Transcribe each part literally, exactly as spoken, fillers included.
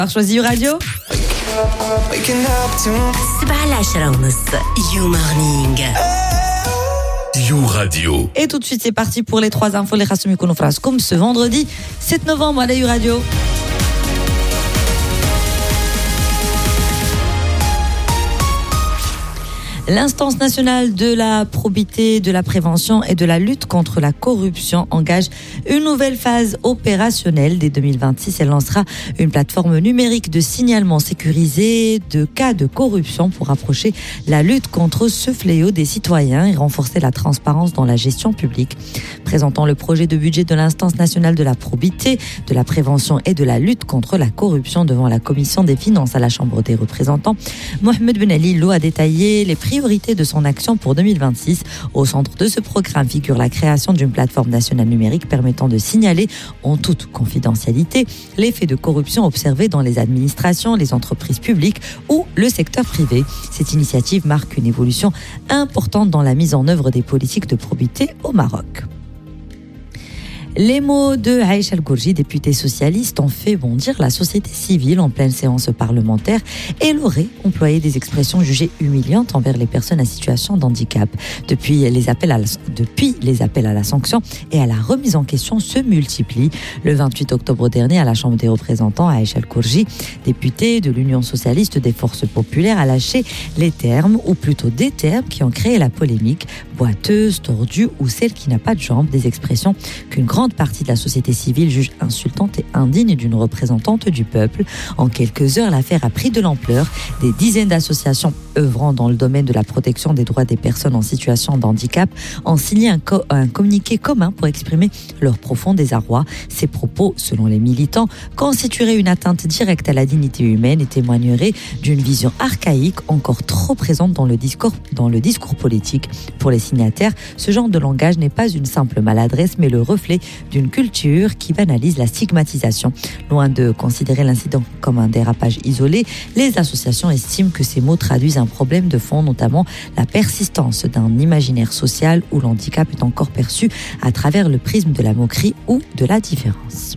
choisi Radio سبعة العشرة ونص You Morning. You Radio. Et tout de suite, c'est parti pour les trois infos, les Khassoumi Kounofras, comme ce vendredi sept novembre à la You Radio. L'instance nationale de la probité, de la prévention et de la lutte contre la corruption engage une nouvelle phase opérationnelle. Dès deux mille vingt-six, elle lancera une plateforme numérique de signalement sécurisé de cas de corruption pour rapprocher la lutte contre ce fléau des citoyens et renforcer la transparence dans la gestion publique. Présentant le projet de budget de l'instance nationale de la probité, de la prévention et de la lutte contre la corruption devant la commission des finances à la Chambre des représentants, Mohamed Ben Ali Lo a détaillé les priorités de son action pour deux mille vingt-six. Au centre de ce programme figure la création d'une plateforme nationale numérique permettant de signaler en toute confidentialité les faits de corruption observés dans les administrations, les entreprises publiques ou le secteur privé. Cette initiative marque une évolution importante dans la mise en œuvre des politiques de probité au Maroc. Les mots de Aïcha El-Gourji, députée socialiste, ont fait bondir la société civile en pleine séance parlementaire. Elle aurait employé des expressions jugées humiliantes envers les personnes en situation de handicap. Depuis les appels à la, depuis les appels à la sanction et à la remise en question se multiplient. Le vingt-huit octobre dernier, à la Chambre des représentants, Aïcha El-Gourji, députée de l'Union socialiste des forces populaires, a lâché les termes, ou plutôt des termes qui ont créé la polémique: boiteuse, tordue ou celle qui n'a pas de jambes, des expressions qu'une grande partie de la société civile juge insultante et indigne d'une représentante du peuple. En quelques heures, l'affaire a pris de l'ampleur. Des dizaines d'associations œuvrant dans le domaine de la protection des droits des personnes en situation de handicap ont signé un, co- un communiqué commun pour exprimer leur profond désarroi. Ces propos, selon les militants, constitueraient une atteinte directe à la dignité humaine et témoigneraient d'une vision archaïque encore trop présente dans le discours, dans le discours politique. Pour les signataires, ce genre de langage n'est pas une simple maladresse, mais le reflet d'une culture qui banalise la stigmatisation. Loin de considérer l'incident comme un dérapage isolé, les associations estiment que ces mots traduisent un problème de fond, notamment la persistance d'un imaginaire social où l'handicap est encore perçu à travers le prisme de la moquerie ou de la différence.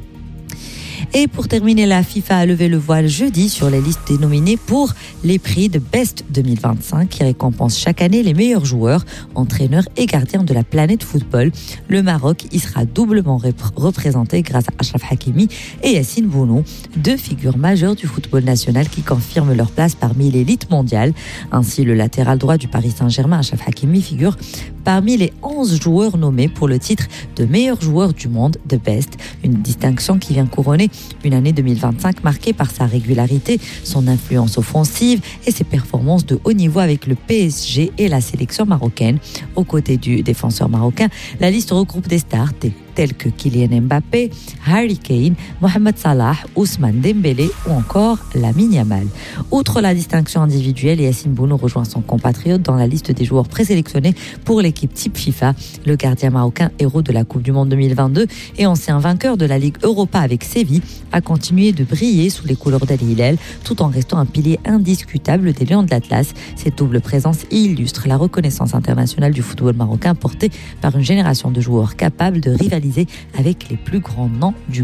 Et pour terminer, la FIFA a levé le voile jeudi sur les listes des nominés pour les prix de Best deux mille vingt-cinq qui récompensent chaque année les meilleurs joueurs, entraîneurs et gardiens de la planète football. Le Maroc y sera doublement rep- représenté grâce à Achraf Hakimi et Yassine Bounou, deux figures majeures du football national qui confirment leur place parmi l'élite mondiale. Ainsi, le latéral droit du Paris Saint-Germain, Achraf Hakimi, figure parmi les onze joueurs nommés pour le titre de meilleur joueur du monde de Best, une distinction qui vient couronner une année deux mille vingt-cinq marquée par sa régularité, son influence offensive et ses performances de haut niveau avec le P S G et la sélection marocaine. Aux côtés du défenseur marocain, la liste regroupe des stars tels que Kylian Mbappé, Harry Kane, Mohamed Salah, Ousmane Dembélé ou encore Lamine Yamal. Outre la distinction individuelle, Yassine Bounou rejoint son compatriote dans la liste des joueurs présélectionnés pour l'équipe type FIFA. Le gardien marocain, héros de la Coupe du Monde deux mille vingt-deux et ancien vainqueur de la Ligue Europa avec Séville, a continué de briller sous les couleurs d'Al Hilal tout en restant un pilier indiscutable des Lions de l'Atlas. Cette double présence illustre la reconnaissance internationale du football marocain portée par une génération de joueurs capables de rivaliser avec les plus grands noms du